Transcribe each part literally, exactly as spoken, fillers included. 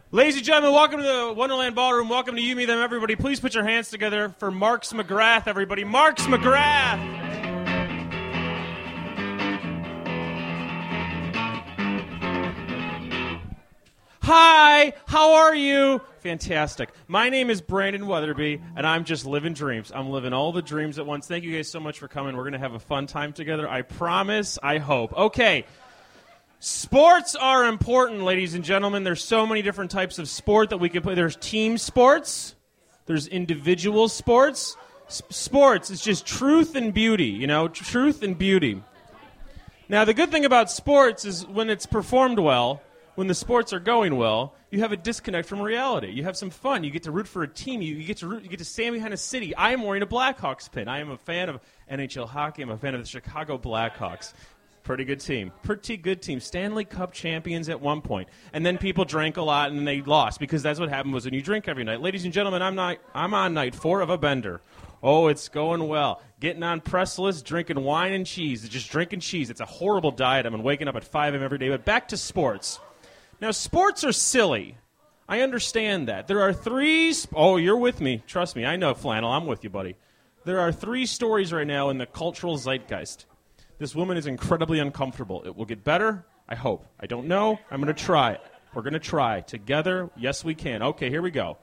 Ladies and gentlemen, welcome to the Wonderland Ballroom. Welcome to You, Me, Them, Everybody. Please put your hands together for Marks McGrath, everybody. Marks McGrath! Hi, how are you? Fantastic. My name is Brandon Weatherby, and I'm just living dreams. I'm living all the dreams at once. Thank you guys so much for coming. We're going to have a fun time together. I promise. I hope. Okay. Sports are important, ladies and gentlemen. There's so many different types of sport that we can play. There's team sports. There's individual sports. S- sports is just truth and beauty, you know, truth and beauty. Now, the good thing about sports is when it's performed well, when the sports are going well, you have a disconnect from reality. You have some fun. You get to root for a team. You, you get to root, you get to stand behind a city. I am wearing a Blackhawks pin. I am a fan of N H L hockey. I'm a fan of the Chicago Blackhawks. Pretty good team. Pretty good team. Stanley Cup champions at one point. And then people drank a lot and they lost because that's what happened was when you drink every night. Ladies and gentlemen, I'm not I'm on night four of a bender. Oh, it's going well. Getting on Pressless, drinking wine and cheese. It's just drinking cheese. It's a horrible diet. I'm waking up at five a.m. every day. But back to sports. Now, sports are silly. I understand that. There are three sp- Oh, you're with me. Trust me. I know, Flannel. I'm with you, buddy. There are three stories right now in the cultural zeitgeist. This woman is incredibly uncomfortable. It will get better, I hope. I don't know. I'm going to try it. We're going to try. Together, yes, we can. Okay, here we go.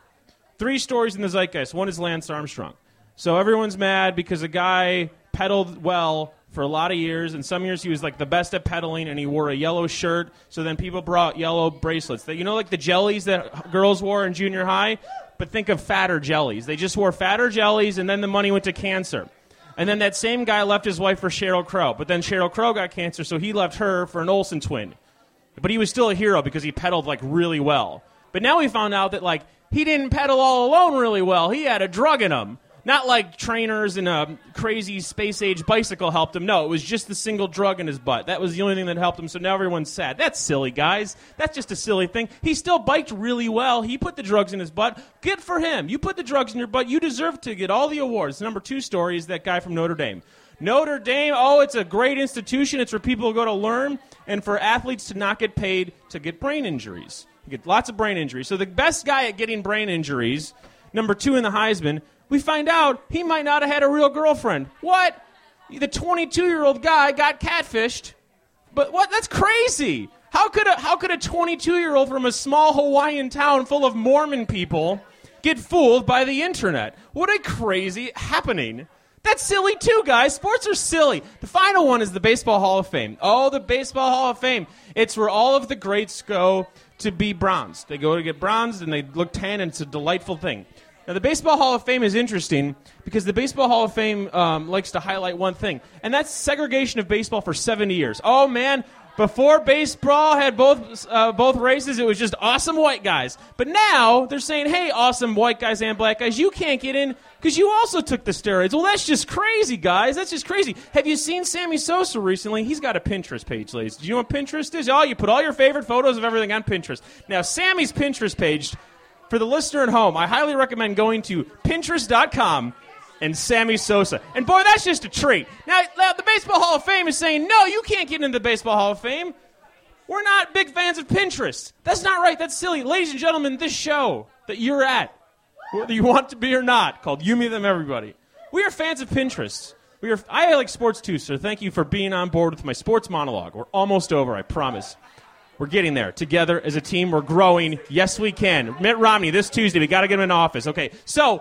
Three stories in the zeitgeist. One is Lance Armstrong. So everyone's mad because a guy pedaled well for a lot of years, and some years he was like the best at pedaling, and he wore a yellow shirt, so then people brought yellow bracelets. That, you know, like the jellies that girls wore in junior high? But think of fatter jellies. They just wore fatter jellies, and then the money went to cancer. And then that same guy left his wife for Sheryl Crow. But then Sheryl Crow got cancer, so he left her for an Olsen twin. But he was still a hero because he pedaled, like, really well. But now we found out that, like, he didn't pedal all alone really well. He had a drug in him. Not like trainers and a crazy space-age bicycle helped him. No, it was just the single drug in his butt. That was the only thing that helped him, so now everyone's sad. That's silly, guys. That's just a silly thing. He still biked really well. He put the drugs in his butt. Good for him. You put the drugs in your butt. You deserve to get all the awards. The number two story is that guy from Notre Dame. Notre Dame, oh, it's a great institution. It's where people go to learn and for athletes to not get paid to get brain injuries. You get lots of brain injuries. So the best guy at getting brain injuries, number two in the Heisman, we find out he might not have had a real girlfriend. What? The twenty-two-year-old guy got catfished. But what? That's crazy. How could a how could a twenty-two-year-old from a small Hawaiian town full of Mormon people get fooled by the internet? What a crazy happening. That's silly too, guys. Sports are silly. The final one is the Baseball Hall of Fame. Oh, the Baseball Hall of Fame. It's where all of the greats go to be bronzed. They go to get bronzed and they look tan, and it's a delightful thing. Now, the Baseball Hall of Fame is interesting because the Baseball Hall of Fame um, likes to highlight one thing, and that's segregation of baseball for seventy years. Oh, man, before baseball had both uh, both races, it was just awesome white guys. But now they're saying, hey, awesome white guys and black guys, you can't get in because you also took the steroids. Well, that's just crazy, guys. That's just crazy. Have you seen Sammy Sosa recently? He's got a Pinterest page, ladies. Do you know what Pinterest is? Oh, you put all your favorite photos of everything on Pinterest. Now, Sammy's Pinterest page, for the listener at home, I highly recommend going to Pinterest dot com and Sammy Sosa. And boy, that's just a treat. Now, the Baseball Hall of Fame is saying, no, you can't get into the Baseball Hall of Fame. We're not big fans of Pinterest. That's not right. That's silly. Ladies and gentlemen, this show that you're at, whether you want to be or not, called You, Me, Them, Everybody, we are fans of Pinterest. We are. I like sports too, so thank you for being on board with my sports monologue. We're almost over, I promise. We're getting there. Together as a team, we're growing. Yes, we can. Mitt Romney, this Tuesday, we got to get him in office. Okay, so,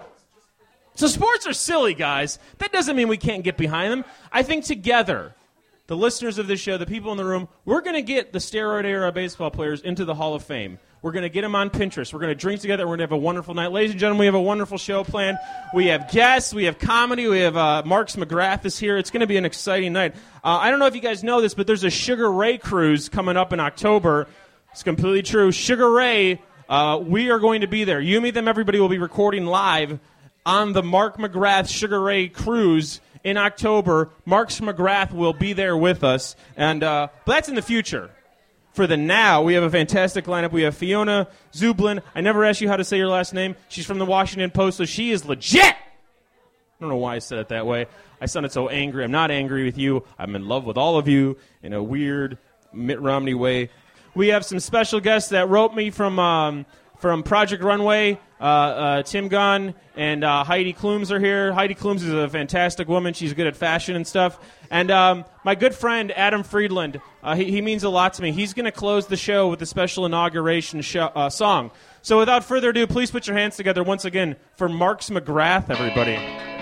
so sports are silly, guys. That doesn't mean we can't get behind them. I think together, the listeners of this show, the people in the room, we're going to get the steroid-era baseball players into the Hall of Fame. We're going to get them on Pinterest. We're going to drink together. We're going to have a wonderful night. Ladies and gentlemen, we have a wonderful show planned. We have guests. We have comedy. We have uh, Marks McGrath is here. It's going to be an exciting night. Uh, I don't know if you guys know this, but there's a Sugar Ray cruise coming up in October. It's completely true. Sugar Ray, uh, we are going to be there. You, Me, Them, Everybody will be recording live on the Mark McGrath Sugar Ray cruise in October. Marks McGrath will be there with us. and uh, But that's in the future. For the now, we have a fantastic lineup. We have Fiona Zublin. I never asked you how to say your last name. She's from the Washington Post, so she is legit. I don't know why I said it that way. I sounded so angry. I'm not angry with you. I'm in love with all of you in a weird Mitt Romney way. We have some special guests that wrote me from um, from Project Runway. Uh, uh, Tim Gunn and uh, Heidi Klums are here. Heidi Klums is a fantastic woman. She's good at fashion and stuff. And um, my good friend, Adam Friedland, uh, he, he means a lot to me. He's going to close the show with the special inauguration show, uh, song. So without further ado, please put your hands together once again for Marks McGrath, everybody.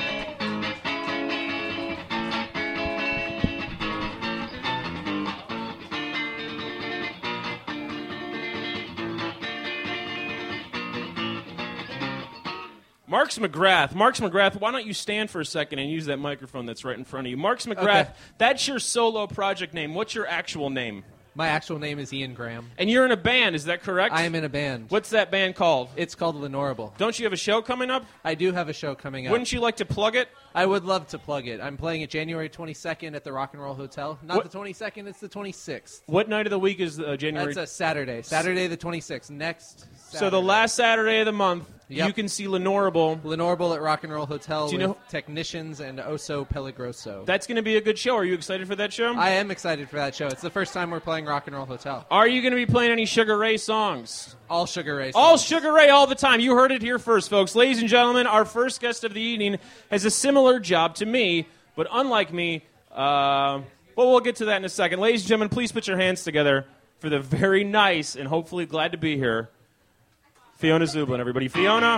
Marks McGrath. Marks McGrath, why don't you stand for a second and use that microphone that's right in front of you. Marks McGrath, okay. That's your solo project name. What's your actual name? My actual name is Ian Graham. And you're in a band, is that correct? I am in a band. What's that band called? It's called Lenorable. Don't you have a show coming up? I do have a show coming up. Wouldn't you like to plug it? I would love to plug it. I'm playing it January twenty-second at the Rock and Roll Hotel. Not what? the twenty-second, it's the twenty-sixth. What night of the week is uh, January? That's a Saturday. Saturday the twenty-sixth. Next Saturday. So the last Saturday of the month, yep. You can see Lenorable. Lenorable at Rock and Roll Hotel do you with know? Technicians and Oso Peligroso. That's going to be a good show. Are you excited for that show? I am excited for that show. It's the first time we're playing Rock and Roll Hotel. Are you going to be playing any Sugar Ray songs? All Sugar Ray songs. All Sugar Ray all the time. You heard it here first, folks. Ladies and gentlemen, our first guest of the evening has a similar job to me, but unlike me, uh, well, we'll get to that in a second. Ladies and gentlemen, please put your hands together for the very nice and hopefully glad to be here, Fiona Zublin, everybody. Fiona.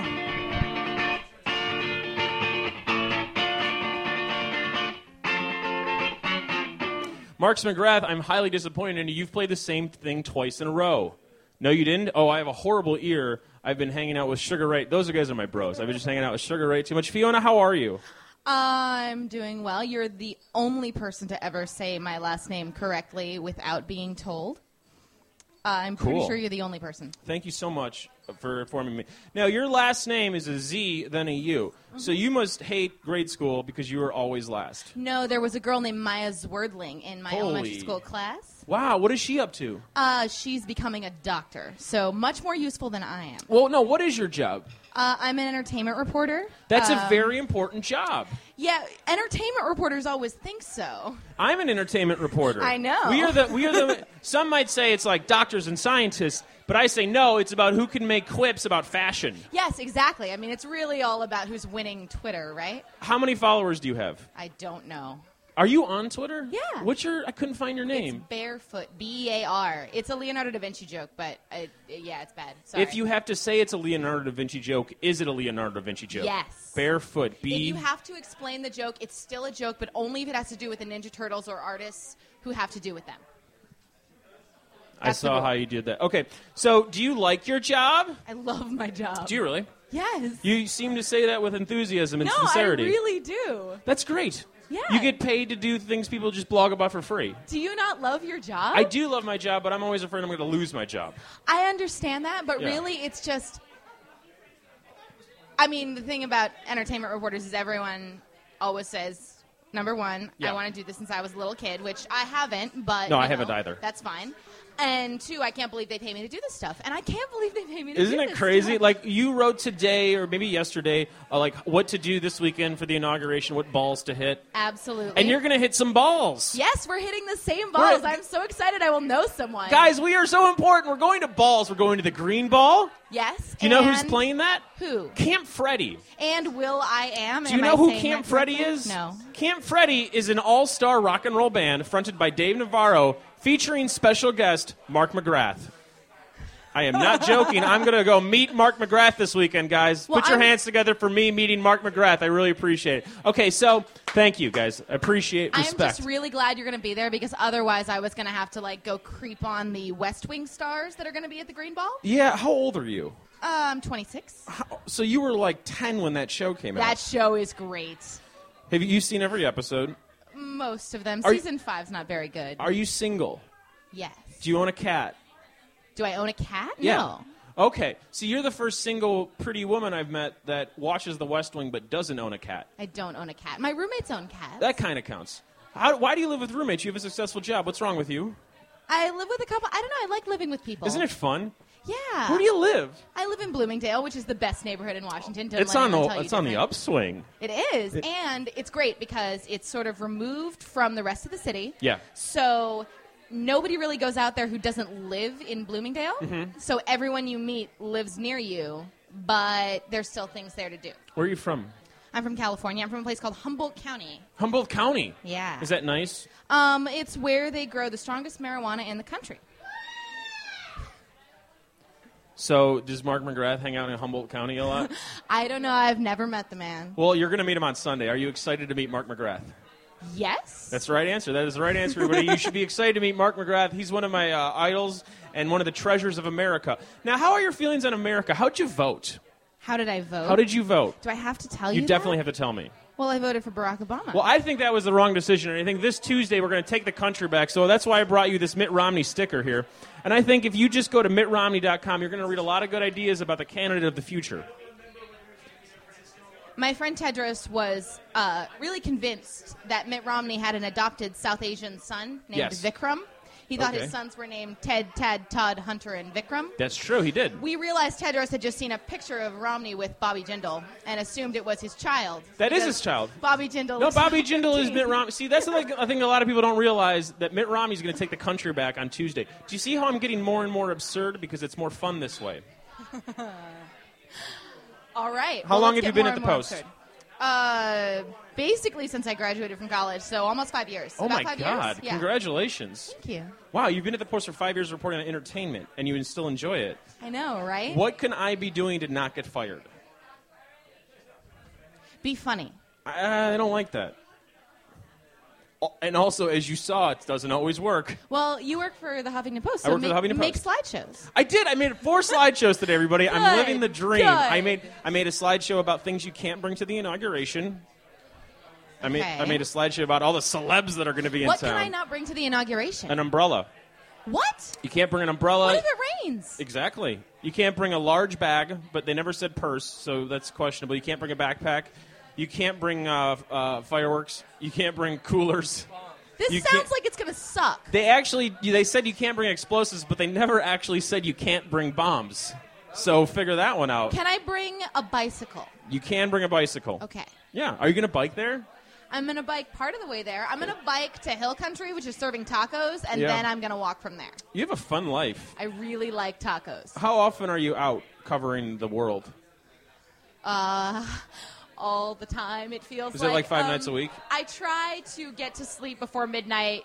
Marks McGrath, I'm highly disappointed in you. You've played the same thing twice in a row. No, you didn't? Oh, I have a horrible ear. I've been hanging out with Sugar Ray. Those guys are my bros. I've been just hanging out with Sugar Ray too much. Fiona, how are you? I'm doing well. You're the only person to ever say my last name correctly without being told. Uh, I'm pretty cool. sure you're the only person. Thank you so much for informing me. Now, your last name is a Z, then a U. Mm-hmm. So you must hate grade school because you were always last. No, there was a girl named Maya Zwerdling in my Holy. elementary school class. Wow, what is she up to? Uh, she's becoming a doctor, so much more useful than I am. Well, no, what is your job? Uh, I'm an entertainment reporter. That's um, a very important job. Yeah, entertainment reporters always think so. I'm an entertainment reporter. I know. We are the we are the some might say it's like doctors and scientists, but I say no, it's about who can make quips about fashion. Yes, exactly. I mean, it's really all about who's winning Twitter, right? How many followers do you have? I don't know. Are you on Twitter? Yeah. What's your I couldn't find your name. It's Barefoot, B E A R. It's a Leonardo da Vinci joke, but it, yeah, it's bad. Sorry. If you have to say it's a Leonardo da Vinci joke, is it a Leonardo da Vinci joke? Yes. Barefoot, B. If you have to explain the joke, it's still a joke, but only if it has to do with the Ninja Turtles or artists who have to do with them. I saw how you did that. Okay, so do you like your job? I love my job. Do you really? Yes. You seem to say that with enthusiasm and no, sincerity. I really do. That's great. Yeah. You get paid to do things people just blog about for free. Do you not love your job? I do love my job, but I'm always afraid I'm going to lose my job. I understand that, but Yeah. really it's just... I mean, the thing about entertainment reporters is everyone always says, number one, Yeah. I want to do this since I was a little kid, which I haven't, but... No, you I haven't know, either. That's fine. And two, I can't believe they pay me to do this stuff. And I can't believe they pay me to Isn't do it this crazy? stuff. Like, you wrote today, or maybe yesterday, uh, like, what to do this weekend for the inauguration, what balls to hit. Absolutely. And you're going to hit some balls. Yes, we're hitting the same balls. We're- I'm so excited I will know someone. Guys, we are so important. We're going to balls. We're going to the green ball. Yes. Do you know and who's playing that? Who? Camp Freddy. And Will I Am. Do you Am know I who saying Camp that Freddy correctly? is? No. Camp Freddy is an all-star rock and roll band fronted by Dave Navarro, featuring special guest Mark McGrath. I am not joking. I'm going to go meet Mark McGrath this weekend, guys. Well, Put your I'm- hands together for me meeting Mark McGrath. I really appreciate it. Okay, so thank you, guys. I appreciate I am respect. just really glad you're going to be there because otherwise I was going to have to like go creep on the West Wing stars that are going to be at the Green Ball. Yeah, how old are you? Uh, I'm twenty-six. How, so you were like ten when that show came That out. show is great. Have you seen every episode? Most of them. Are you- Season five's not very good. Are you single? Yes. Do you own a cat? Do I own a cat? Yeah. No. Okay, so you're the first single pretty woman I've met that watches The West Wing but doesn't own a cat. I don't own a cat. My roommates own cats. That kind of counts. How, why do you live with roommates? You have a successful job. What's wrong with you? I live with a couple. I don't know. I like living with people. Isn't it fun? Yeah. Where do you live? I live in Bloomingdale, which is the best neighborhood in Washington. Don't It's let on the anyone tell you it's on the different. upswing. It is, and it's great because it's sort of removed from the rest of the city. Yeah. So nobody really goes out there who doesn't live in Bloomingdale. Mm-hmm. So everyone you meet lives near you, but there's still things there to do. Where are you from? I'm from California. I'm from a place called Humboldt County. Humboldt County. Yeah. Is that nice? Um, it's where they grow the strongest marijuana in the country. So does Mark McGrath hang out in Humboldt County a lot? I don't know. I've never met the man. Well, you're going to meet him on Sunday. Are you excited to meet Mark McGrath? Yes. That's the right answer. That is the right answer, everybody. You should be excited to meet Mark McGrath. He's one of my uh, idols and one of the treasures of America. Now, how are your feelings on America? How'd you vote? How did I vote? How did you vote? Do I have to tell you You definitely that? have to tell me. Well, I voted for Barack Obama. Well, I think that was the wrong decision, and I think this Tuesday we're going to take the country back, so that's why I brought you this Mitt Romney sticker here. And I think if you just go to mitt romney dot com, you're going to read a lot of good ideas about the candidate of the future. My friend Tedros was uh, really convinced that Mitt Romney had an adopted South Asian son named Yes. Vikram. He thought Okay. his sons were named Ted, Tad, Todd, Hunter, and Vikram. That's true, he did. We realized Tedros had just seen a picture of Romney with Bobby Jindal and assumed it was his child. That is because his child. Bobby Jindal. No, looks Bobby like Jindal is teen. Mitt Romney. See, that's the thing I think a lot of people don't realize, that Mitt Romney's going to take the country back on Tuesday. Do you see how I'm getting more and more absurd? Because it's more fun this way. All right. How Well, long let's have you get been more at and the more Post? absurd. Uh, basically since I graduated from college, so almost five years. Oh, About my five God. Years? Yeah. Congratulations. Thank you. Wow, you've been at the Post for five years reporting on entertainment, and you still enjoy it. I know, right? What can I be doing to not get fired? Be funny. I, I don't like that. Oh, and also, as you saw, it doesn't always work. Well, you work for the Huffington Post, I so work for make, the Huffington make Post. slideshows. I did. I made four slideshows today, everybody. I'm Good, living the dream. good. I made I made a slideshow about things you can't bring to the inauguration. I made Okay. I made a slideshow about all the celebs that are going to be in What town. can I not bring to the inauguration? An umbrella. What? You can't bring an umbrella. What if it rains? Exactly. You can't bring a large bag, but they never said purse, so that's questionable. You can't bring a backpack. You can't bring uh, uh, fireworks. You can't bring coolers. This You sounds can't- like it's going to suck. They actually, they said you can't bring explosives, but they never actually said you can't bring bombs. So figure that one out. Can I bring a bicycle? You can bring a bicycle. Okay. Yeah. Are you going to bike there? I'm going to bike part of the way there. I'm going to bike to Hill Country, which is serving tacos, and Yeah. then I'm going to walk from there. You have a fun life. I really like tacos. How often are you out covering the world? Uh, all the time, it feels Is like. it like five Um, nights a week? I try to get to sleep before midnight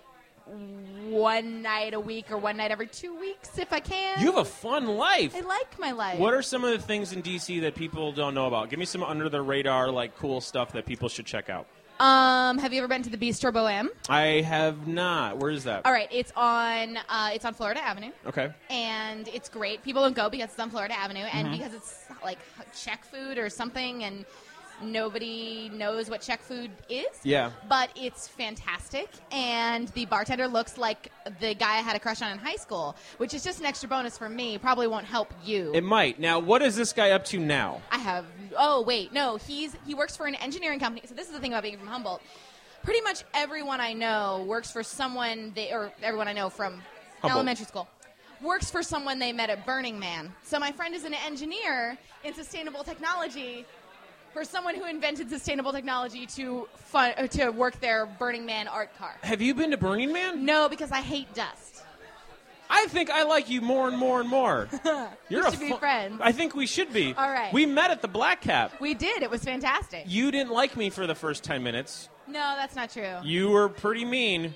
one night a week or one night every two weeks if I can. You have a fun life. I like my life. What are some of the things in D C that people don't know about? Give me some under the radar, like cool stuff that people should check out. Um, have you ever been to the Bistro Bohème? I have not. Where is that? All right, it's on uh, it's on Florida Avenue, Okay. and it's great. People don't go because it's on Florida Avenue, and Mm-hmm. because it's like Czech food or something, and nobody knows what Czech food is. Yeah. But it's fantastic, and the bartender looks like the guy I had a crush on in high school, which is just an extra bonus for me. Probably won't help you. It might. Now, what is this guy up to now? I have. Oh wait, no. He's he works for an engineering company. So this is the thing about being from Humboldt. Pretty much everyone I know works for someone they or everyone I know from Humboldt. elementary school works for someone they met at Burning Man. So my friend is an engineer in sustainable technology for someone who invented sustainable technology to fun, uh, to work their Burning Man art car. Have you been to Burning Man? No, because I hate dust. I think I like you more and more and more. You're We a should be fu- friends. I think we should be. All right. We met at the Black Cap. We did. It was fantastic. You didn't like me for the first ten minutes. No, that's not true. You were pretty mean.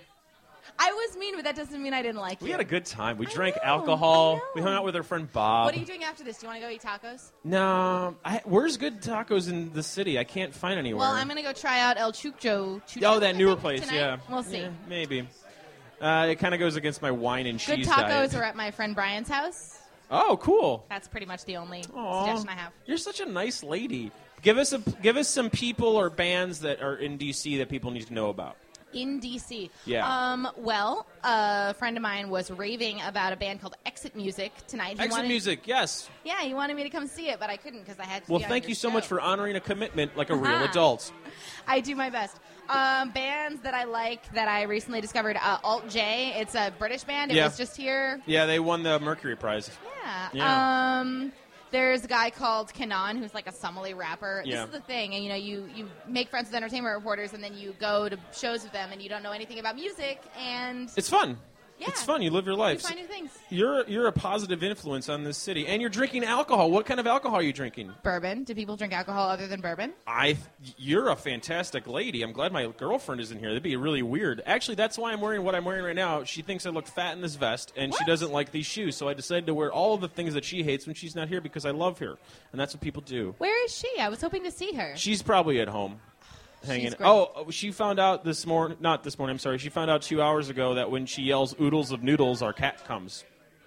I was mean, but that doesn't mean I didn't like you. We had a good time. We I drank know, alcohol. I know. We hung out with our friend Bob. What are you doing after this? Do you want to go eat tacos? No, I, where's good tacos in the city? I can't find anywhere. Well, I'm going to go try out El Chucho. Chucho Oh, that I newer think, place, tonight. yeah. We'll see. Yeah, maybe. Uh, it kind of goes against my wine and Good cheese tacos diet. are at my friend Brian's house. Oh, cool. That's pretty much the only Aw. suggestion I have. You're such a nice lady. Give us a give us some people or bands that are in D C that people need to know about. In D C. Yeah. Um, well, a friend of mine was raving about a band called Exit Music tonight. He Exit wanted, Music, yes. Yeah, he wanted me to come see it, but I couldn't because I had to Well, be on thank your you so show. much for honoring a commitment like a real Uh-huh. adult. I do my best. Um, bands that I like that I recently discovered, uh, Alt J. It's a British band. It Yeah. was just here. Yeah, they won the Mercury Prize. Yeah. Yeah. Um, there's a guy called Kanan who's like a Somali rapper. Yeah. This is the thing, and you know, you you make friends with entertainment reporters, and then you go to shows with them, and you don't know anything about music, and It's fun. Yeah. It's fun. You live your You life. find new things. You're you're a positive influence on this city, and you're drinking alcohol. What kind of alcohol are you drinking? Bourbon. Do people drink alcohol other than bourbon? I. You're a fantastic lady. I'm glad my girlfriend is in here. That'd be really weird. Actually, that's why I'm wearing what I'm wearing right now. She thinks I look fat in this vest, and she What? doesn't like these shoes. So I decided to wear all of the things that she hates when she's not here because I love her, and that's what people do. Where is she? I was hoping to see her. She's probably at home. Hanging. great. Oh, she found out this morning. Not this morning. I'm sorry. She found out two hours ago that when she yells "oodles of noodles," our cat comes.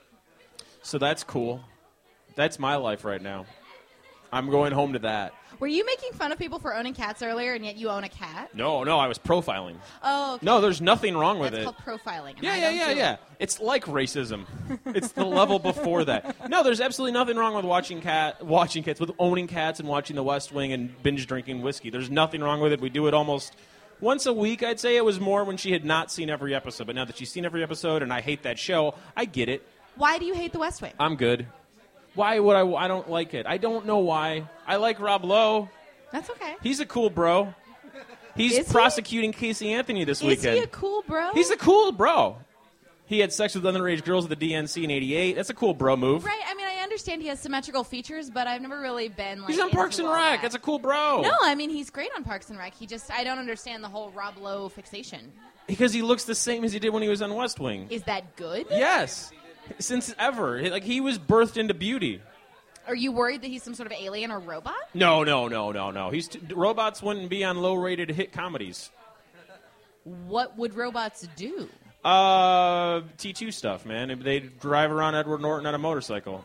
So that's cool. That's my life right now. I'm going home to that. Were you making fun of people for owning cats earlier, and yet you own a cat? No, no, I was profiling. Oh, okay. No, there's nothing wrong with That's it. called profiling. and Yeah, I yeah, don't yeah, do yeah. it. It's like racism. It's the level before that. No, there's absolutely nothing wrong with watching cat, watching cats, with owning cats and watching The West Wing and binge drinking whiskey. There's nothing wrong with it. We do it almost once a week. I'd say it was more when she had not seen every episode. But now that she's seen every episode, and I hate that show, I get it. Why do you hate The West Wing? I'm good. Why would I? I don't like it. I don't know why. I like Rob Lowe. That's okay. He's a cool bro. He's Is he? prosecuting Casey Anthony this Is weekend. he a cool bro? He's a cool bro. He had sex with underage girls at the D N C in eighty-eight. That's a cool bro move. Right. I mean, I understand he has symmetrical features, but I've never really been like. He's on into Parks and all Rec. that. That's a cool bro. No, I mean he's great on Parks and Rec. He just I don't understand the whole Rob Lowe fixation. Because he looks the same as he did when he was on West Wing. Is that good? Yes. Since ever. Like, he was birthed into beauty. Are you worried that he's some sort of alien or robot? No, no, no, no, no. He's t- robots wouldn't be on low-rated hit comedies. What would robots do? Uh, T two stuff, man. They drive around Edward Norton on a motorcycle.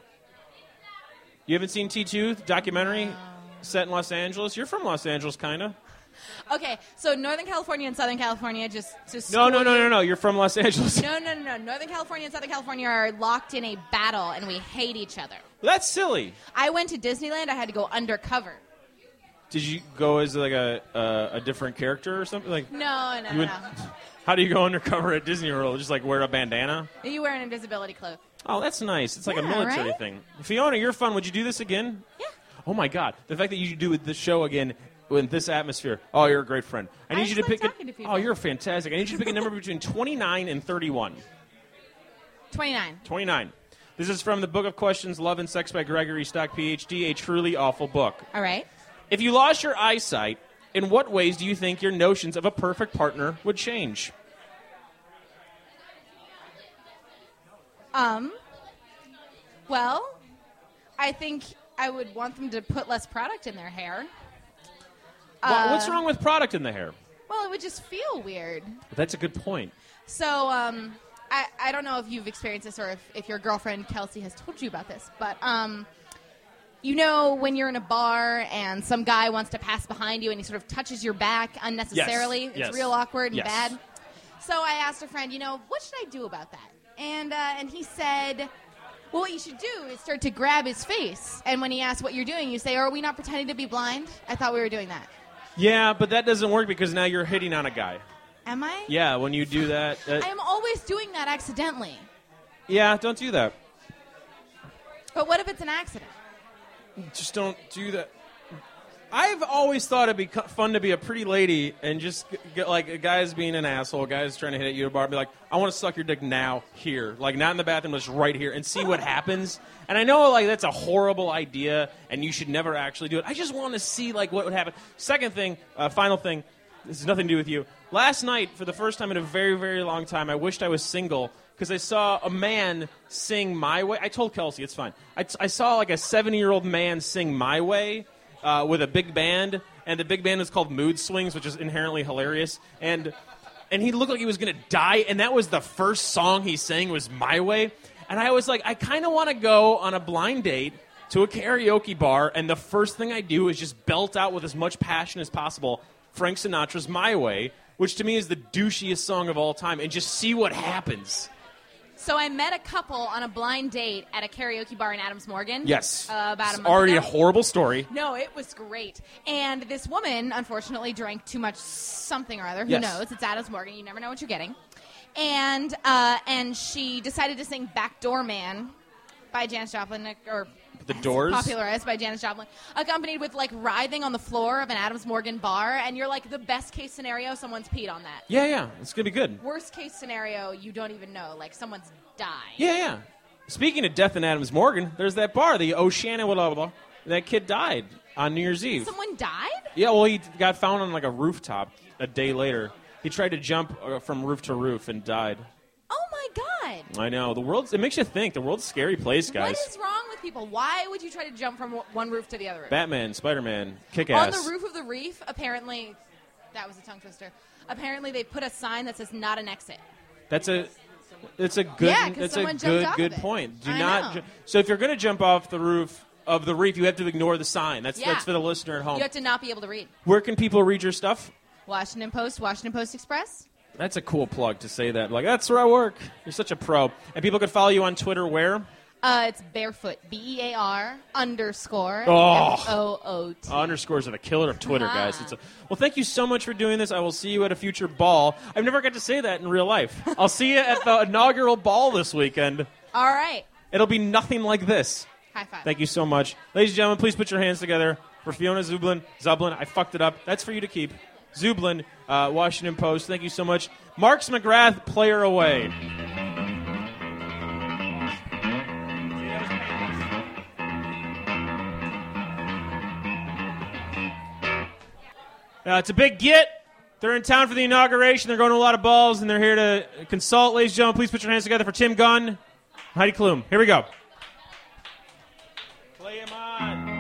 You haven't seen T two, the documentary set in Los Angeles? You're from Los Angeles, kind of. Okay, so Northern California and Southern California just to No, school no, no, you- no, no. You're from Los Angeles. No, no, no, no. Northern California and Southern California are locked in a battle, and we hate each other. That's silly. I went to Disneyland. I had to go undercover. Did you go as like a uh, a different character or something? Like, No, no, you went, no. how do you go undercover at Disney World? Just like wear a bandana? You wear an invisibility cloak. Oh, that's nice. It's like a Yeah, military right? thing. Fiona, you're fun. Would you do this again? Yeah. Oh my God, the fact that you do this show again in this atmosphere. Oh, you're a great friend. I I need you just to like pick. talking A, to people. oh, you're fantastic. I need you to pick a number between twenty-nine and thirty-one. twenty-nine. twenty-nine. This is from the Book of Questions, Love and Sex by Gregory Stock, P H D, a truly awful book. All right. If you lost your eyesight, in what ways do you think your notions of a perfect partner would change? Um. Well, I think I would want them to put less product in their hair. Wha- What's Uh, wrong with product in the hair? Well, it would just feel weird. That's a good point. So, um, I, I don't know if you've experienced this or if, if your girlfriend Kelsey has told you about this, but um, you know when you're in a bar and some guy wants to pass behind you and he sort of touches your back unnecessarily, it's yes. real awkward and Yes. bad. So I asked a friend, you know, what should I do about that? And uh, and he said, well, what you should do is start to grab his face. And when he asks what you're doing, you say, are we not pretending to be blind? I thought we were doing that. Yeah, but that doesn't work because now you're hitting on a guy. Am I? Yeah, when you do that. Uh, I am always doing that accidentally. yeah, don't do that. But what if it's an accident? Just don't do that. I've always thought it'd be cu- fun to be a pretty lady and just g- get like a guy's being an asshole, a guy's trying to hit at you at a bar, be like, I want to suck your dick now, here. Like, not in the bathroom, just right here, and see what happens. And I know, like, that's a horrible idea, and you should never actually do it. I just want to see, like, what would happen. Second thing, uh, final thing, this has nothing to do with you. Last night, for the first time in a very, very long time, I wished I was single because I saw a man sing My Way. I told Kelsey, it's fine. I, I saw, like, a seventy-year-old man sing My Way. Uh, with a big band, and the big band was called Mood Swings, which is inherently hilarious. And and he looked like he was going to die, and that was the first song he sang was My Way. And I was like, I kind of want to go on a blind date to a karaoke bar, and the first thing I do is just belt out with as much passion as possible Frank Sinatra's My Way, which to me is the douchiest song of all time, and just see what happens. So I met a couple on a blind date at a karaoke bar in Adams Morgan. Yes. Uh, about a It's month already ago. a horrible story. No, it was great. And this woman, unfortunately, drank too much something or other. Who Yes. knows? It's Adams Morgan. You never know what you're getting. And uh, and she decided to sing Backdoor Man by Janis Joplin, or The Doors. Popularized by Janis Joplin. Accompanied with, like, writhing on the floor of an Adams Morgan bar, and you're like, the best case scenario, someone's peed on that. Yeah, yeah. It's going to be good. Worst case scenario, you don't even know. Like, someone's died. Yeah, yeah. Speaking of death in Adams Morgan, there's that bar, the Oceana, blah, blah, blah. That kid died on New Year's Eve. Someone died? Yeah, well, he got found on, like, a rooftop a day later. He tried to jump uh, from roof to roof and died. Oh, my God. I know. The world's, it makes you think. The world's a scary place, guys. What is wrong with people? Why would you try to jump from w- one roof to the other roof? Batman, Spider-Man, Kick-Ass. On the roof of the reef, apparently, that was a tongue twister. Apparently, they put a sign that says "not an exit." That's a, it's a good, Yeah, 'cause that's a someone jumped good, off good of it. point. Do I not. know. Ju- so if you're going to jump off the roof of the reef, you have to ignore the sign. That's Yeah. that's for the listener at home. You have to not be able to read. Where can people read your stuff? Washington Post, Washington Post Express. That's a cool plug to say that. Like, that's where I work. You're such a pro. And people could follow you on Twitter where? Uh, it's barefoot. B E A R underscore Oh. F O O T. Uh, underscores are the killer of Twitter, Ah. guys. It's a, well, thank you so much for doing this. I will see you at a future ball. I've never got to say that in real life. I'll see you at the inaugural ball this weekend. All right. It'll be nothing like this. High five. Thank you so much. Ladies and gentlemen, please put your hands together for Fiona Zublin. Zublin, I fucked it up. That's for you to keep. Zublin, uh, Washington Post. Thank you so much. Marks McGrath, player away. Uh, it's a big get. They're in town for the inauguration. They're going to a lot of balls, and they're here to consult. Ladies and gentlemen, please put your hands together for Tim Gunn, Heidi Klum. Here we go. Play him on.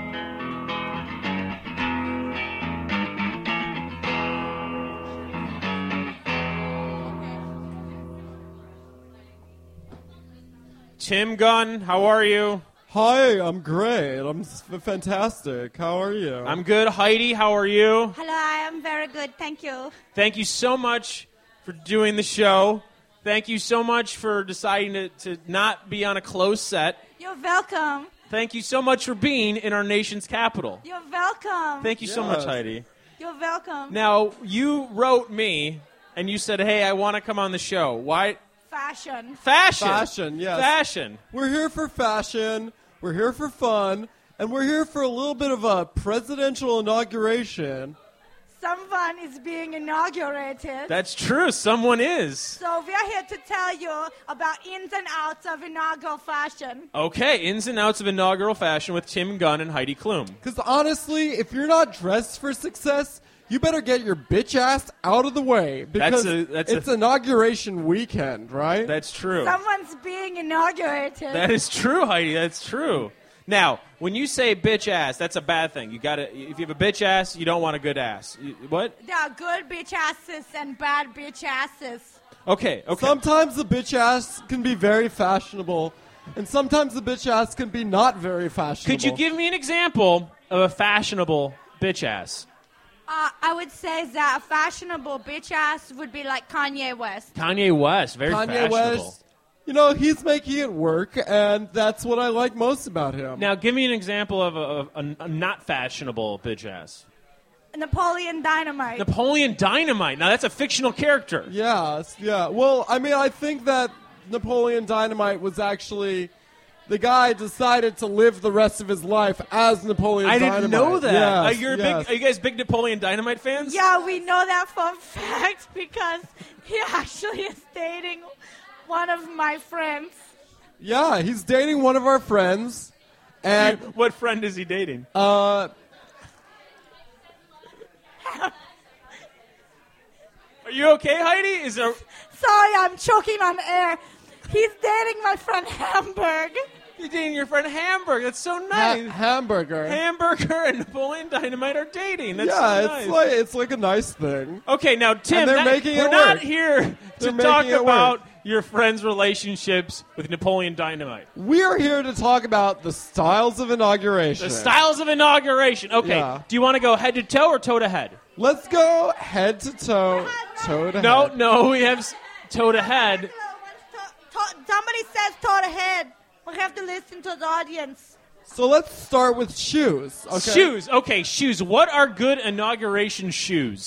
Tim Gunn, how are you? Hi, I'm great. I'm s- fantastic. How are you? I'm good. Heidi, how are you? Hello, I am very good. Thank you. Thank you so much for doing the show. Thank you so much for deciding to, to not be on a closed set. You're welcome. Thank you so much for being in our nation's capital. You're welcome. Thank you so Yes. much, Heidi. You're welcome. Now, you wrote me, and you said, hey, I want to come on the show. Why? Fashion. Fashion. Fashion, yes. Fashion. We're here for fashion. We're here for fun. And we're here for a little bit of a presidential inauguration. Someone is being inaugurated. That's true. Someone is. So we are here to tell you about ins and outs of inaugural fashion. Okay, ins and outs of inaugural fashion with Tim Gunn and Heidi Klum. Because honestly, if you're not dressed for success, you better get your bitch ass out of the way. Because That's a- that's it's a- inauguration weekend, right? That's true. Someone's being inaugurated. That is true, Heidi. That's true. Now, when you say bitch ass, that's a bad thing. You got to. If you have a bitch ass, you don't want a good ass. You- what? There are good bitch asses and bad bitch asses. Okay. Okay. Sometimes the bitch ass can be very fashionable, and sometimes the bitch ass can be not very fashionable. Could you give me an example of a fashionable bitch ass? Uh, I would say that a fashionable bitch ass would be like Kanye West. Kanye West, very Kanye fashionable. West, you know, he's making it work, and that's what I like most about him. Now, give me an example of a, of a, a not fashionable bitch ass. Napoleon Dynamite. Napoleon Dynamite. Now, that's a fictional character. Yes, yeah. Well, I mean, I think that Napoleon Dynamite was actually the guy decided to live the rest of his life as Napoleon I Dynamite. didn't know that. Yes, Are, you a yes. big, are you guys big Napoleon Dynamite fans? Yeah, we know that for a fact because he actually is dating one of my friends. Yeah, he's dating one of our friends, and What friend is he dating? uh, Are you okay, Heidi? Is there? Sorry, I'm choking on air. He's dating my friend Hamburg. You're dating your friend Hamburg. That's so ha- nice. hamburger. Hamburger and Napoleon Dynamite are dating. That's yeah, so it's nice. like it's like a nice thing. Okay, now Tim, And they're that- making we're it not work. here to They're talk making it about work. your friends' relationships with Napoleon Dynamite. We are here to talk about the styles of inauguration. The styles of inauguration. Okay, Yeah. do you want to go head to toe or toe to head? Let's go head to toe, toe to No, head. no, we have s- toe to head. Somebody says toe to head. We have to listen to the audience. So let's start with shoes. Okay. Shoes. Okay, shoes. What are good inauguration shoes?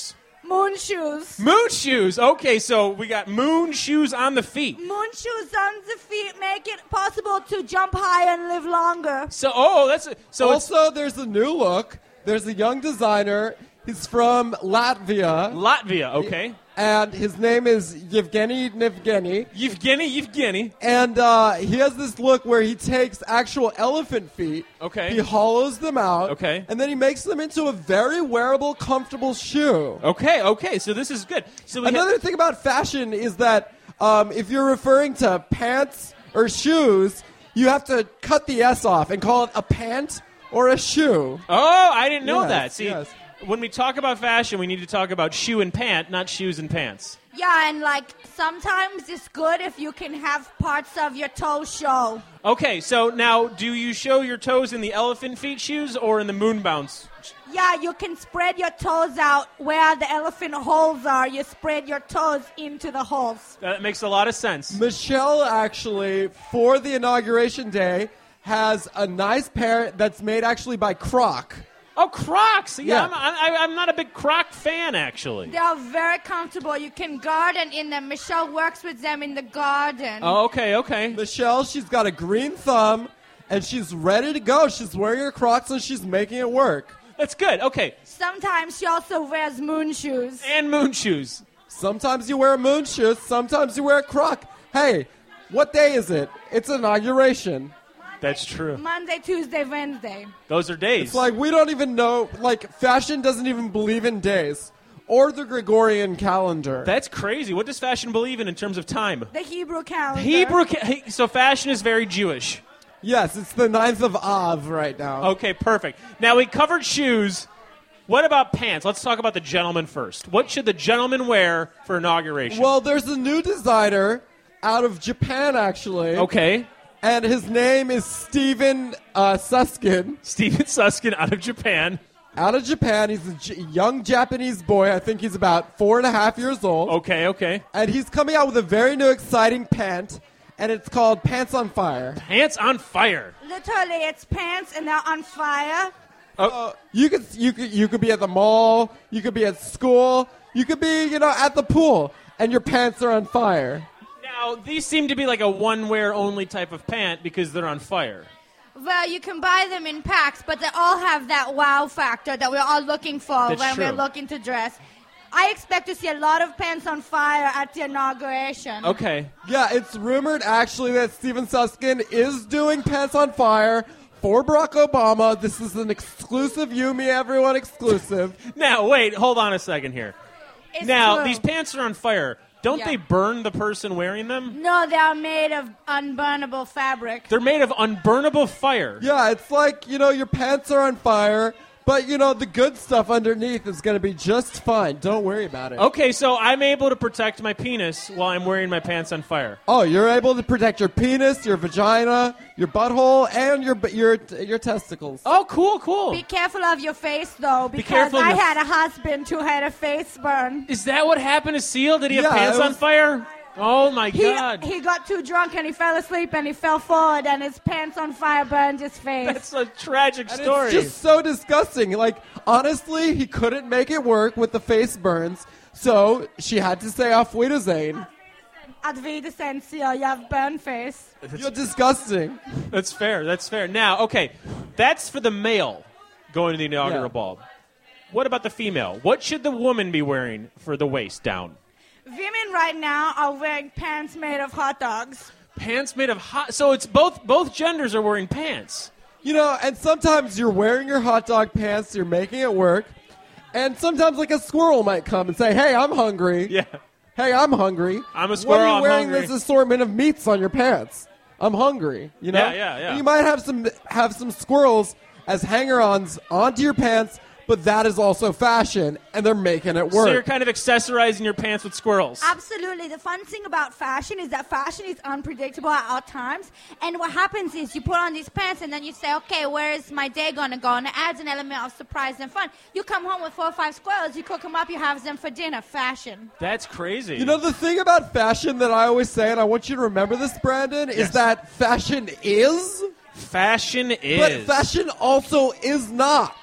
Moon shoes. Moon shoes. Okay, so we got moon shoes on the feet. Moon shoes on the feet make it possible to jump high and live longer. So, oh, that's a, so. It's Also, there's a new look. There's a young designer. He's from Latvia, Latvia. Okay. and his name is Yevgeny Nevgeny. Yevgeny, Yevgeny. And uh, he has this look where he takes actual elephant feet. Okay. He hollows them out. Okay. And then he makes them into a very wearable, comfortable shoe. Okay. Okay. So this is good. So we Another have, thing about fashion is that um, if you're referring to pants or shoes, you have to cut the S off and call it a pant or a shoe. Oh, I didn't know Yes, that. See, yes. when we talk about fashion, we need to talk about shoe and pant, not shoes and pants. Yeah, and like sometimes it's good if you can have parts of your toes show. Okay, so now do you show your toes in the elephant feet shoes or in the moon bounce? Yeah, you can spread your toes out where the elephant holes are. You spread your toes into the holes. That makes a lot of sense. Michelle, actually, for the inauguration day, has a nice pair that's made actually by Croc. Oh, Crocs. Yeah, Yeah. I'm, I, I'm not a big Croc fan, actually. They are very comfortable. You can garden in them. Michelle works with them in the garden. Oh, okay, okay. Michelle, she's got a green thumb, and she's ready to go. She's wearing her Crocs, and she's making it work. That's good. Okay. Sometimes she also wears moon shoes. And moon shoes. Sometimes you wear a moon shoe, sometimes you wear a Croc. Hey, what day is it? It's inauguration. That's true. Monday, Tuesday, Wednesday. Those are days. It's like we don't even know, like, fashion doesn't even believe in days or the Gregorian calendar. That's crazy. What does fashion believe in in terms of time? The Hebrew calendar. Hebrew. Ca- hey, so fashion is very Jewish. Yes, it's the ninth of Av right now. Okay, perfect. Now we covered shoes. What about pants? Let's talk about the gentleman first. What should the gentleman wear for inauguration? Well, there's a new designer out of Japan, actually. okay. And his name is Steven uh, Suskin. Steven Suskin out of Japan. Out of Japan. He's a J- young Japanese boy. I think he's about four and a half years old. Okay, okay. And he's coming out with a very new, exciting pant, and it's called Pants on Fire. Pants on fire. Literally, it's pants and they're on fire. Uh, you could you could you could be at the mall, you could be at school, you could be you know at the pool, and your pants are on fire. Now, these seem to be like a one-wear only type of pant because they're on fire. Well, you can buy them in packs, but they all have that wow factor that we're all looking for That's when true. we're looking to dress. I expect to see a lot of pants on fire at the inauguration. Okay. Yeah, it's rumored actually that Steven Suskin is doing Pants on Fire for Barack Obama. This is an exclusive You Me Everyone exclusive. Now, wait, hold on a second here. It's now, true. these pants are on fire. Don't Yeah. they burn the person wearing them? No, they are made of unburnable fabric. They're made of unburnable fire. Yeah, it's like, you know, your pants are on fire, but, you know, the good stuff underneath is going to be just fine. Don't worry about it. Okay, so I'm able to protect my penis while I'm wearing my pants on fire. Oh, you're able to protect your penis, your vagina, your butthole, and your your your testicles. Oh, cool, cool. Be careful of your face, though, because careful of I your- had a husband who had a face burn. Is that what happened to Seal? Did he have Yeah, pants it on was- fire? Oh, my He, God. he got too drunk and he fell asleep and he fell forward and his pants on fire burned his face. That's a tragic And story. it's just so disgusting. Like, honestly, he couldn't make it work with the face burns, so she had to say auf Wiedersehen. At Wiedersehen, Seal, you have burn face. You're disgusting. That's fair. That's fair. Now, okay, that's for the male going to the inaugural Yeah. ball. What about the female? What should the woman be wearing for the waist down? Women right now are wearing pants made of hot dogs. Pants made of hot. So it's both both genders are wearing pants. You know, and sometimes you're wearing your hot dog pants, you're making it work, and sometimes, like, a squirrel might come and say, hey, I'm hungry. Yeah. Hey, I'm hungry. I'm a What squirrel, are you I'm wearing hungry. this assortment of meats on your pants? I'm hungry. You know? Yeah, yeah, yeah. And you might have some have some squirrels as hanger-ons onto your pants, but that is also fashion, and they're making it So you're work. kind of accessorizing your pants with squirrels. Absolutely. The fun thing about fashion is that fashion is unpredictable at all times. And what happens is you put on these pants and then you say, okay, where is my day going to go? And it adds an element of surprise and fun. You come home with four or five squirrels, you cook them up, you have them for dinner. Fashion. That's crazy. You know, the thing about fashion that I always say, and I want you to remember this, Brandon, Yes. is that fashion is, fashion is. but fashion also is not.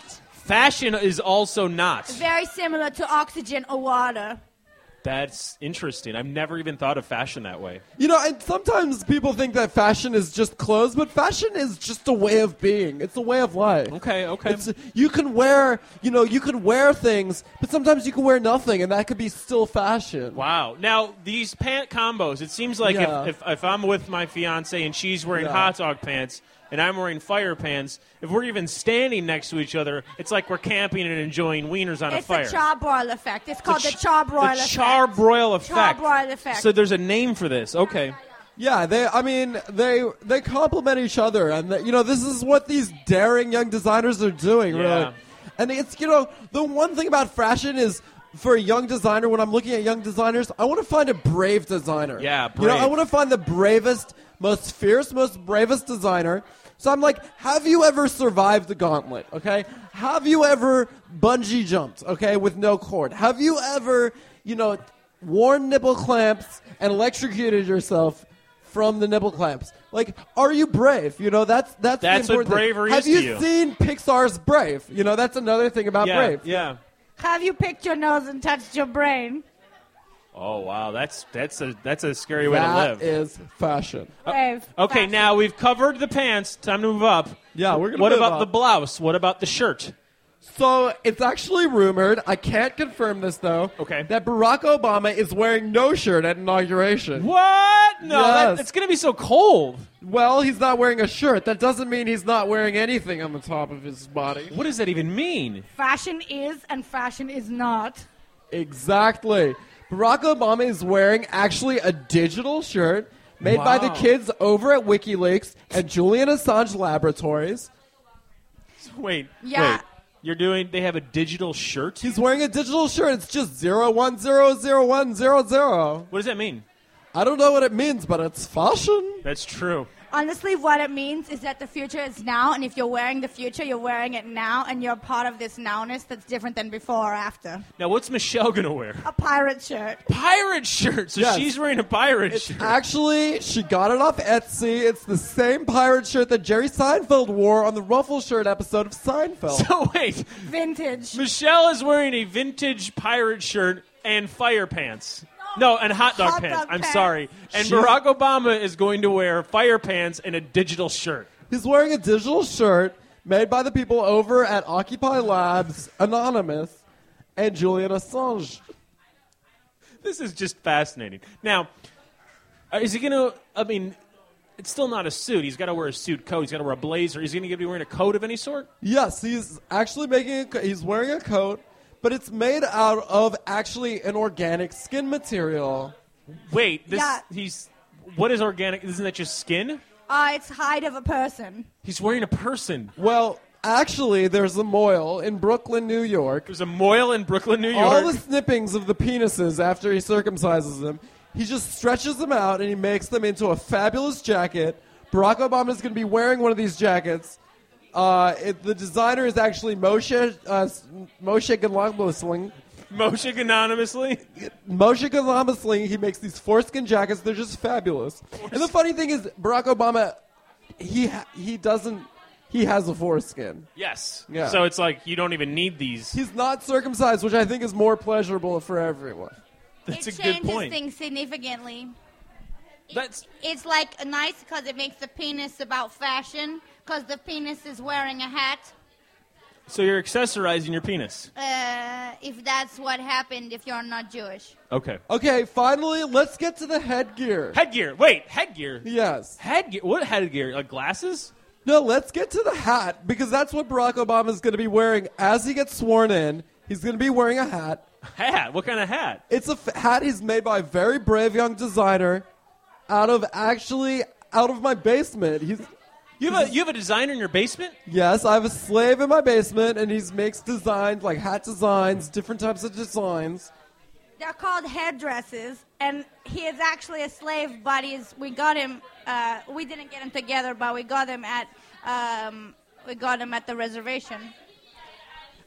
Fashion is also not. Very similar to oxygen or water. That's interesting. I've never even thought of fashion that way. You know, and sometimes people think that fashion is just clothes, but fashion is just a way of being. It's a way of life. Okay, okay. It's, you can wear, you know, you can wear things, but sometimes you can wear nothing, and that could be still fashion. Wow. Now, these pant combos, it seems like Yeah. if, if, if I'm with my fiance and she's wearing Yeah. hot dog pants and I'm wearing fire pants, if we're even standing next to each other, it's like we're camping and enjoying wieners on It's a fire. the charbroil effect. It's called the, ch- charbroil the effect. charbroil effect. Charbroil effect. So there's a name for this. Okay. Yeah, they. I mean, they they complement each other, and they, you know, this is what these daring young designers are doing. Yeah. Really, and it's you know, the one thing about fashion is. For a young designer, when I'm looking at young designers, I want to find a brave designer. Yeah, You know, I brave. want to find the bravest, most fierce, most bravest designer. So I'm like, have you ever survived the gauntlet? Okay, have you ever bungee jumped? Okay, with no cord. Have you ever, you know, worn nipple clamps and electrocuted yourself from the nipple clamps? Like, are you brave? You know, that's that's the That's what important thing. bravery Have is to you you. seen Pixar's Brave? You know, that's another thing about Yeah, Brave. yeah. Have you picked your nose and touched your brain? Oh, wow. That's that's a that's a scary way to That live. is fashion. Brave. Okay, Fashion. now we've covered the pants. Time to move up. Yeah, we're gonna What move about up. the blouse? What about the shirt? So it's actually rumored, I can't confirm this though, Okay. that Barack Obama is wearing no shirt at inauguration. What? No, that, Yes. it's going to be so cold. Well, he's not wearing a shirt. That doesn't mean he's not wearing anything on the top of his body. What does that even mean? Fashion is and fashion is not. Exactly. Barack Obama is wearing actually a digital shirt made by the Wow. kids over at WikiLeaks and Julian Assange Laboratories. Wait, Yeah. wait. You're doing? They have a digital shirt. He's wearing a digital shirt. It's just zero one zero zero one zero zero. What does that mean? I don't know what it means, but it's fashion. That's true. Honestly, what it means is that the future is now, and if you're wearing the future, you're wearing it now, and you're part of this nowness that's different than before or after. Now, what's Michelle gonna wear? A pirate shirt. Pirate shirt. So Yes. she's wearing a pirate It's shirt. actually, she got it off Etsy. It's the same pirate shirt that Jerry Seinfeld wore on the Ruffle Shirt episode of Seinfeld. So wait, Vintage. Michelle is wearing a vintage pirate shirt and fire pants. No, and hot dog Hot pants. dog I'm pants. sorry. And She's- Barack Obama is going to wear fire pants and a digital shirt. He's wearing a digital shirt made by the people over at Occupy Labs, Anonymous, and Julian Assange. This is just fascinating. Now, uh, is he going to, I mean, it's still not a suit. He's got to wear a suit coat. He's got to wear a blazer. Is he going to be wearing a coat of any sort? Yes, he's actually making a, co- he's wearing a coat, but it's made out of actually an organic skin material. Wait, this, Yeah. he's, what is organic? Isn't that just skin? Uh, it's hide of a person. He's wearing a person. Well, actually, there's a moil in Brooklyn, New York. There's a moil in Brooklyn, New York. All the snippings of the penises after he circumcises them, he just stretches them out and he makes them into a fabulous jacket. Barack Obama is going to be wearing one of these jackets. Uh, it, the designer is actually Moshe uh, Moshe Galamasling. Moshe anonymously. Moshe Galamasling. He makes these foreskin jackets. They're just fabulous. And the funny thing is, Barack Obama, he ha- he doesn't. He has a foreskin. Yes. Yeah. So it's like you don't even need these. He's not circumcised, which I think is more pleasurable for everyone. That's it a good changes point. things significantly. That's It's like nice because it makes the penis about fashion because the penis is wearing a hat. so you're accessorizing your penis. Uh, if that's what happened, if you're not Jewish. Okay. Okay, finally, let's get to the headgear. Headgear. Wait, headgear. Yes. Headgear. What headgear? Like glasses? No, let's get to the hat because that's what Barack Obama is going to be wearing as he gets sworn in. He's going to be wearing a hat. Hat. What kind of hat? It's a f- hat he's made by a very brave young designer out of actually out of my basement. He's You have a you have a designer in your basement? Yes, I have a slave in my basement and he makes designs like hat designs, different types of designs. They're called headdresses, and he is actually a slave, but he's, we got him, uh, we didn't get him together, but we got him at, um, we got him at the reservation.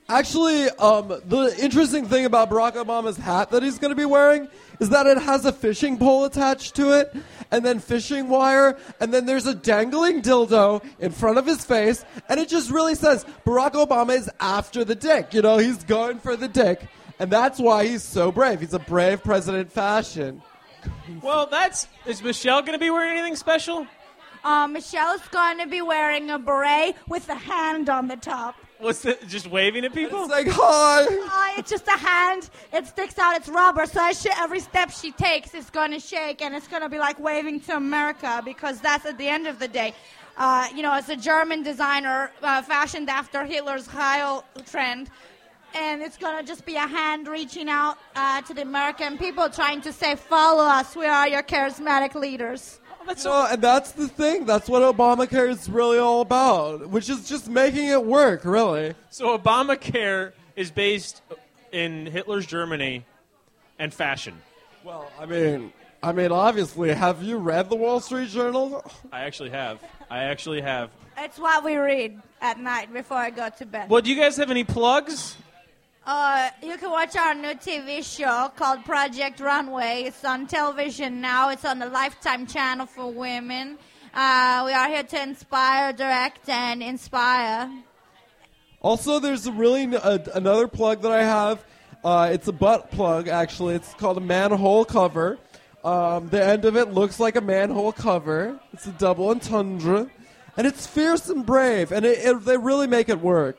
Actually, um, the interesting thing about Barack Obama's hat that he's going to be wearing is that it has a fishing pole attached to it, and then fishing wire, and then there's a dangling dildo in front of his face, and it just really says Barack Obama is after the dick. You know, he's going for the dick, and that's why he's so brave. He's a brave president fashion. Well, that's... Is Michelle going to be wearing anything special? Uh, Michelle's going to be wearing a beret with a hand on the top. What's the... Just waving at people? It's like, hi. Uh, it's just a hand. It sticks out. It's rubber. So as she, every step she takes is going to shake, and it's going to be like waving to America, because that's at the end of the day. Uh, you know, it's a German designer uh, fashioned after Hitler's Heil trend. And it's going to just be a hand reaching out uh, to the American people trying to say, follow us. We are your charismatic leaders. So, and that's the thing. That's what Obamacare is really all about, which is just making it work, really. So Obamacare is based in Hitler's Germany and fashion. Well, I mean, I mean, obviously, have you read the Wall Street Journal? I actually have. I actually have. It's what we read at night before I go to bed. Well, do you guys have any plugs? Uh, you can watch our new T V show called Project Runway. It's on television now. It's on the Lifetime channel for women. Uh, we are here to inspire, direct, and inspire. Also, there's a really uh, another plug that I have. Uh, it's a butt plug, actually. It's called a manhole cover. Um, the end of it looks like a manhole cover. It's a double entendre. And it's fierce and brave, and it, it, they really make it work.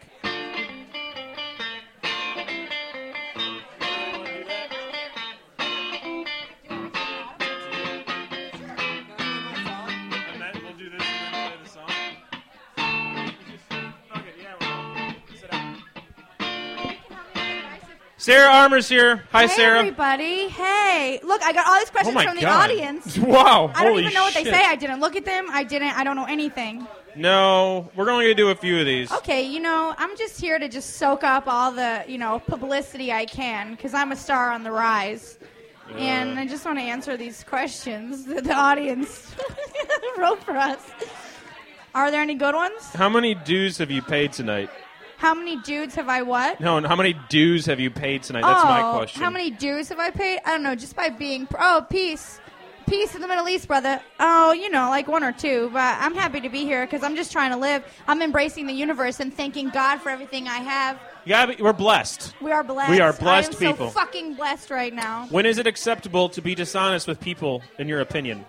Sarah Armour's here. Hi, hey, Sarah. everybody. Hey. Look, I got all these questions Oh, my from the God. audience. Wow. I don't Holy even know what shit. they say. I didn't look at them. I didn't. I don't know anything. No, we're going to do a few of these. Okay, you know, I'm just here to just soak up all the, you know, publicity I can, because I'm a star on the rise. Uh. And I just want to answer these questions that the audience wrote for us. Are there any good ones? How many dues have you paid tonight? How many dudes have I what? No, how many dues have you paid tonight? That's oh, my question. How many dues have I paid? I don't know, just by being... Oh, peace. Peace in the Middle East, brother. Oh, you know, like one or two. But I'm happy to be here because I'm just trying to live. I'm embracing the universe and thanking God for everything I have. You gotta be, we're blessed. We are blessed. We are blessed I am people. so fucking blessed right now. When is it acceptable to be dishonest with people, in your opinion?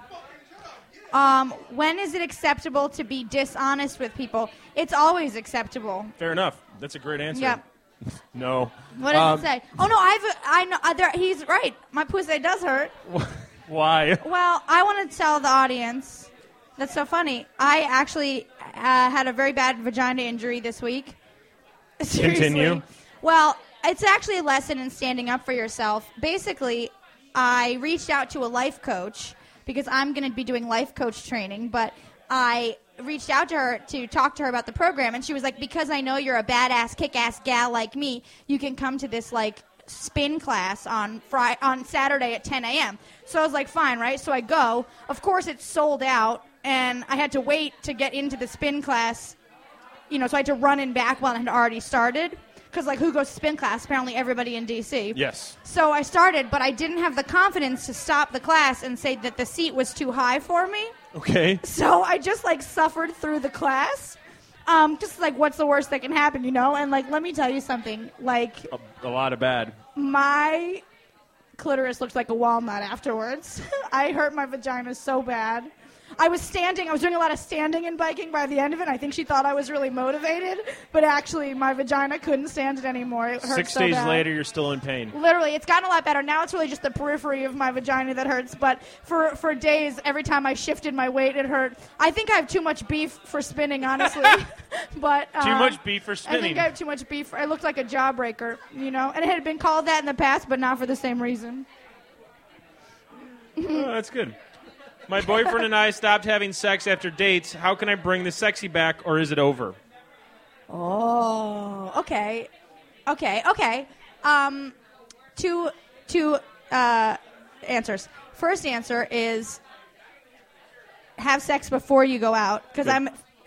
Um, when is it acceptable to be dishonest with people? It's always acceptable. Fair enough. That's a great answer. Yep. No. What does Um, it say? Oh no, I've I know uh, there, he's right. My pussy does hurt. Why? Well, I want to tell the audience. That's so funny. I actually uh, had a very bad vagina injury this week. Seriously. Continue. Well, it's actually a lesson in standing up for yourself. Basically, I reached out to a life coach because I'm going to be doing life coach training, but I reached out to her to talk to her about the program, and she was like, because I know you're a badass, kick-ass gal like me, you can come to this, like, spin class on Friday, on Saturday at ten a.m. So I was like, fine, right? So I go. Of course, it's sold out, and I had to wait to get into the spin class, you know, so I had to run in back while it had already started. Because, like, who goes to spin class? Apparently everybody in D C. Yes. So I started, but I didn't have the confidence to stop the class and say that the seat was too high for me. Okay. So I just, like, suffered through the class. Um, just, like, what's the worst that can happen, you know? And, like, let me tell you something. Like, A, a lot of bad. my clitoris looked like a walnut afterwards. I hurt my vagina so bad. I was standing. I was doing a lot of standing and biking by the end of it. I think she thought I was really motivated, but actually my vagina couldn't stand it anymore. It hurt Six so days bad. later, you're still in pain. Literally, it's gotten a lot better. Now it's really just the periphery of my vagina that hurts, but for, for days, every time I shifted my weight, it hurt. I think I have too much beef for spinning, honestly. but Too um, much beef for I spinning. think I have too much beef. I looked like a jawbreaker, you know? And it had been called that in the past, but not for the same reason. Oh, that's good. My boyfriend and I stopped having sex after dates. How can I bring the sexy back, or is it over? Oh, okay. Okay, okay. Um, two, two uh, answers. First answer is have sex before you go out, because Good. I'm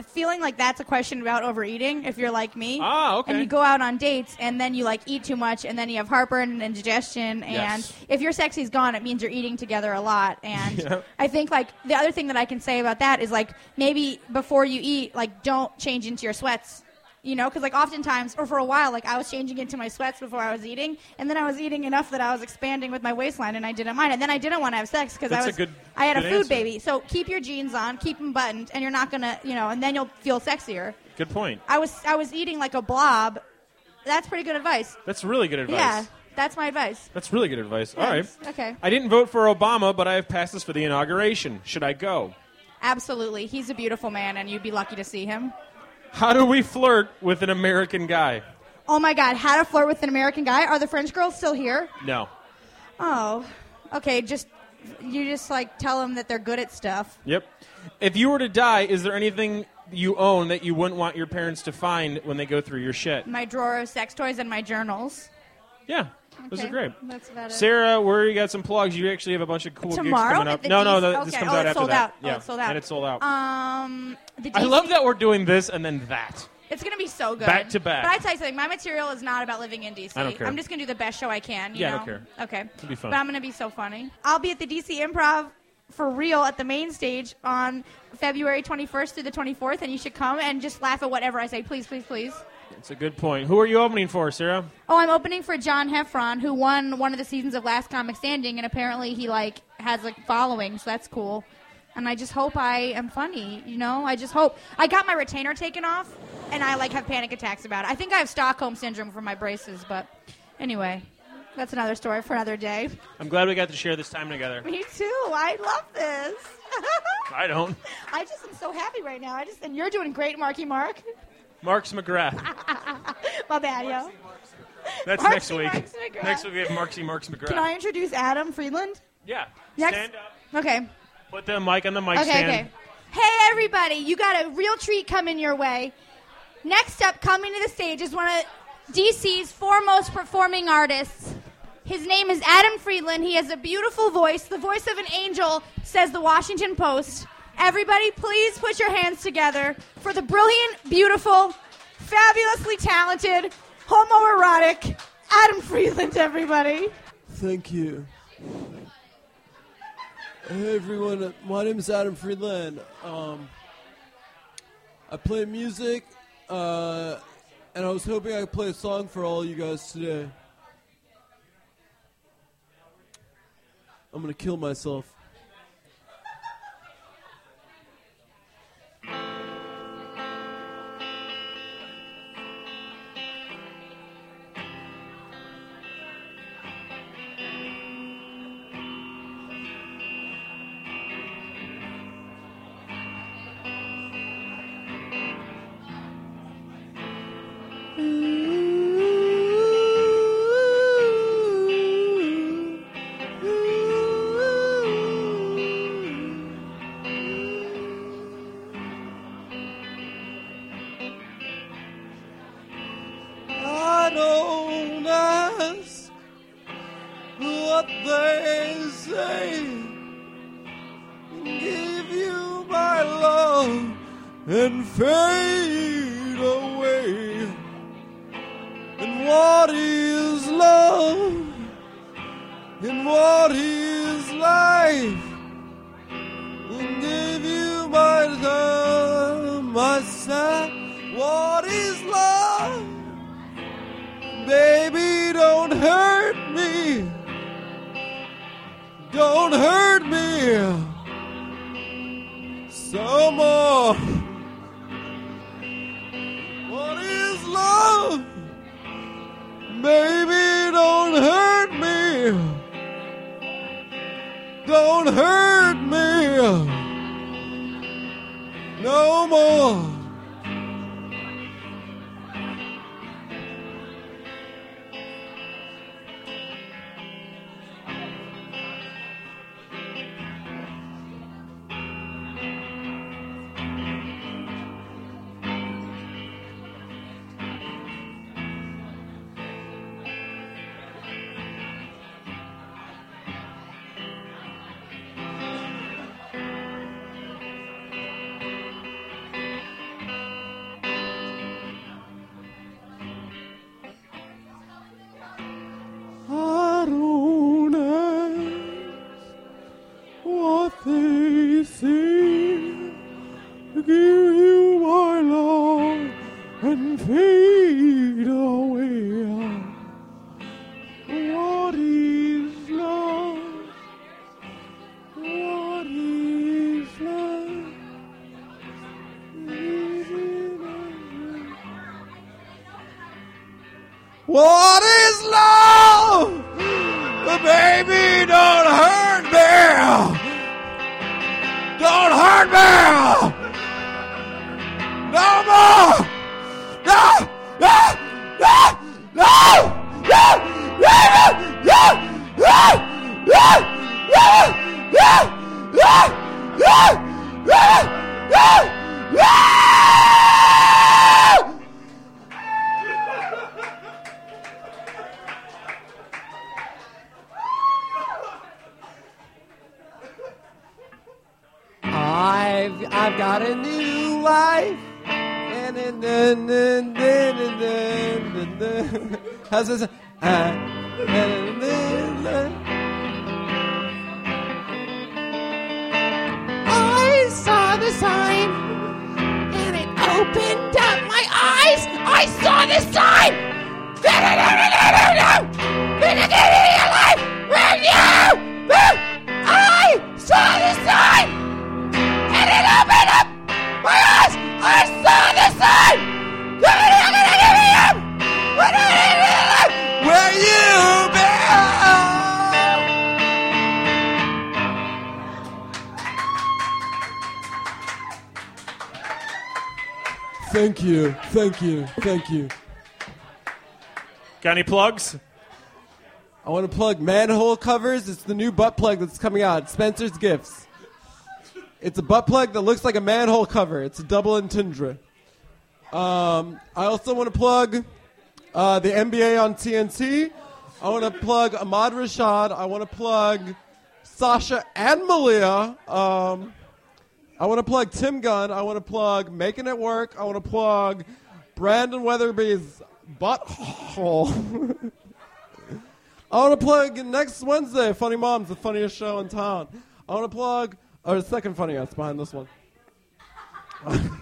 feeling like that's a question about overeating if you're like me. Ah, okay. And you go out on dates and then you like eat too much and then you have heartburn and indigestion. And Yes. if your sexy's gone, it means you're eating together a lot. And Yeah. I think like the other thing that I can say about that is like maybe before you eat, like don't change into your sweats. You know, because like oftentimes, or for a while, like I was changing into my sweats before I was eating, and then I was eating enough that I was expanding with my waistline, and I didn't mind. And then I didn't want to have sex because I That's a was, good- I had a good food answer. baby. So keep your jeans on, keep them buttoned, and you're not gonna, you know, and then you'll feel sexier. Good point. I was, I was eating like a blob. That's pretty good advice. That's really good advice. Yeah, that's my advice. That's really good advice. All right. Thanks. Okay. I didn't vote for Obama, but I have passes for the inauguration. Should I go? Absolutely, he's a beautiful man, and you'd be lucky to see him. How do we flirt with an American guy? Oh my God, how to flirt with an American guy? Are the French girls still here? No. Oh, okay. Just you just like tell them that they're good at stuff. Yep. If you were to die, is there anything you own that you wouldn't want your parents to find when they go through your shit? My drawer of sex toys and my journals. Yeah. Those Okay, are great. That's about it. Sarah, where you got some plugs? You actually have a bunch of cool gigs Tomorrow coming at up. the No, no, D C the, this okay. comes oh, out it's after sold that. Out. Yeah, Oh, it's sold out. and it's sold out. Um, the D C I love that we're doing this and then that. It's gonna be so good. Back to back. But I tell you something. My material is not about living in D C. I don't care. I'm just gonna do the best show I can. You Yeah, I know? don't care. Okay. It'll be fun. But I'm gonna be so funny. I'll be at the D C Improv for real at the main stage on February twenty-first through the twenty-fourth, and you should come and just laugh at whatever I say. Please, please, please. That's a good point. Who are you opening for, Sarah? Oh, I'm opening for John Heffron, who won one of the seasons of Last Comic Standing, and apparently he like has a following, so that's cool. And I just hope I am funny, you know? I just hope. I got my retainer taken off, and I like have panic attacks about it. I think I have Stockholm syndrome from my braces, but anyway, that's another story for another day. I'm glad we got to share this time together. Me too. I love this. I don't. I just am so happy right now. I just and you're doing great, Marky Mark. Marks McGrath. My bad, yo. That's Marksy next week. Marks McGrath. Next week we have Marksy Marks McGrath. Can I introduce Adam Friedland? Yeah. Next- Stand up. Okay. Put the mic on the mic Okay, stand. okay. Hey, everybody, you got a real treat coming your way. Next up, coming to the stage, is one of D C's foremost performing artists. His name is Adam Friedland. He has a beautiful voice, the voice of an angel, says the Washington Post. Everybody, please put your hands together for the brilliant, beautiful, fabulously talented, homoerotic Adam Friedland, everybody. Thank you. Hey everyone, my name is Adam Friedland. Um, I play music, uh, and I was hoping I could play a song for all you guys today. I'm gonna kill myself. I don't ask what they say. Give you my love and fade away. And what is love? And what is life? And give you my time, my sad. What is love? Baby, don't hurt me. Don't hurt me. So more. What is love? Baby, don't hurt me. Don't hurt me. No more. fade away. What is love? What is love? What is love? Baby, don't hurt me. Don't hurt me. No more. No. No. No. No. No. No. No. No. No. No. No. No. No. No. I've I've got a new life. And then then then then then then then how's this? I saw the sign and it opened up my eyes. I saw the sign. I saw the sign. And it opened up my eyes! I saw the sign! Where you been? Thank you, thank you, thank you. Got any plugs? I want to plug Manhole Covers. It's the new butt plug that's coming out. Spencer's Gifts. It's a butt plug that looks like a manhole cover. It's a double entendre. Um, I also want to plug uh, the N B A on T N T. I want to plug Ahmad Rashad. I want to plug Sasha and Malia. Um, I want to plug Tim Gunn. I want to plug Making It Work. I want to plug Brandon Weatherby's butthole. I want to plug next Wednesday, Funny Moms, the funniest show in town. I want to plug... Or the second funny ass behind this one.